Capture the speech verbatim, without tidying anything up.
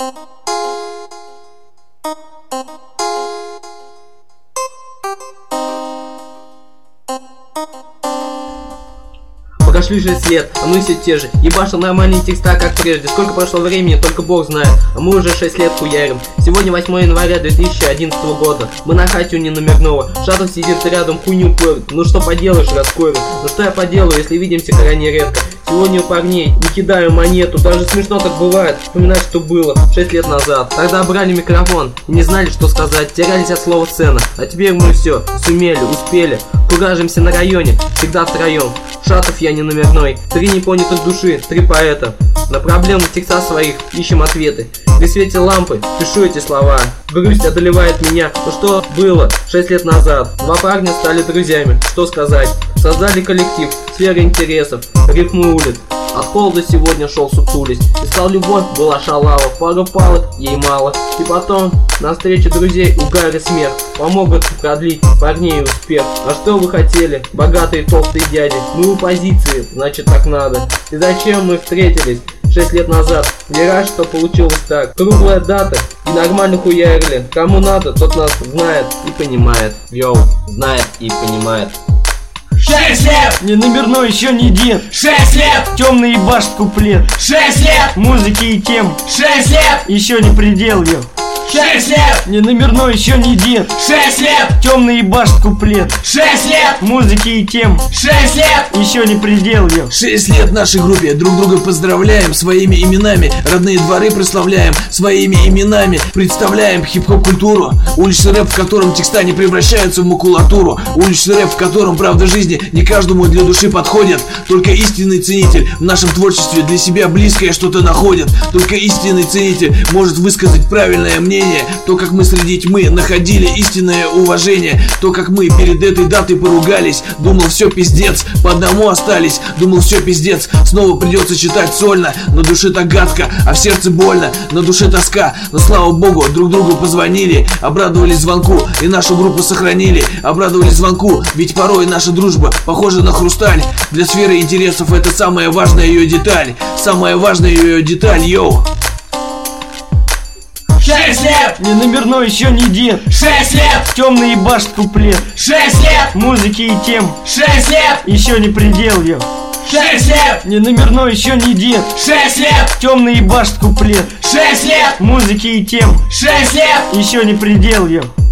Прошли шесть лет, а мы все те же. Ебашил нормальные текста, как прежде. Сколько прошло времени, только Бог знает. А мы уже шесть лет хуярим. Сегодня восьмое января две тысячи одиннадцатого года. Мы на хате у неномерного. Шатов сидит рядом, хуйню порит. Ну что поделаешь, раскорит. Ну что я поделаю, если видимся крайне редко. Сегодня у парней не кидаю монету. Даже смешно так бывает вспоминать, что было шесть лет назад. Тогда брали микрофон и не знали, что сказать. Терялись от слова сцена. А теперь мы все сумели, успели. Куражимся на районе, всегда втроем. Шатов я не номерной. Три непонятых души, три поэта. На проблемы текста своих ищем ответы. При свете лампы пишу эти слова. Грусть одолевает меня. Ну что было шесть лет назад? Два парня стали друзьями. Что сказать? Создали коллектив, сферы интересов, рифмы улиц. От холода сегодня шел сутулись. Искал любовь, была шалава. Пару палок, ей мало. И потом на встрече друзей угар и смех помогут продлить парней успех. А что вы хотели, богатые толстые дяди? Мы в оппозиции, значит так надо. И зачем мы встретились шесть лет назад? Веришь, что получилось так? Круглая дата и нормально хуярили. Кому надо, тот нас знает и понимает. Йоу, знает и понимает. Шесть лет! Не номерной, еще не дед. Шесть лет! Темный ебашит куплет. Шесть лет! Музыки и тем. Шесть лет! Еще не предел, yo. Шесть лет! Не номерной, еще не дед. Шесть лет! Темный ебашит куплет. Шесть лет! Музыки и тем. Шесть лет! Еще не предел, yo. Шесть лет нашей группе, друг друга поздравляем своими именами, родные дворы прославляем своими именами, представляем хип-хоп культуру, уличный рэп, в котором текста не превращаются в макулатуру, уличный рэп, в котором правда жизни не каждому для души подходит, только истинный ценитель в нашем творчестве для себя близкое что-то находит, только истинный ценитель может высказать правильное мнение, то, как мы среди тьмы находили истинное уважение, то, как мы перед этой датой поругались, думал все пиздец, по одному остались, думал все пиздец, снова придется читать сольно, на душе так гадко, а в сердце больно, на душе тоска, но слава богу, друг другу позвонили, обрадовались звонку и нашу группу сохранили, обрадовались звонку, ведь порой наша дружба похожа на хрусталь, для сферы интересов это самая важная ее деталь, самая важная ее деталь, йоу. Шесть лет! Не номерной, еще не дед. Шесть лет! Темный ебашит куплет. Шесть лет! Музыки и тем. Шесть лет! Еще не предел, yo. Шесть лет! Не номерной, еще не дед. Шесть лет! Темный ебашит куплет. Шесть лет! Музыки и тем. Шесть лет! Еще не предел, yo.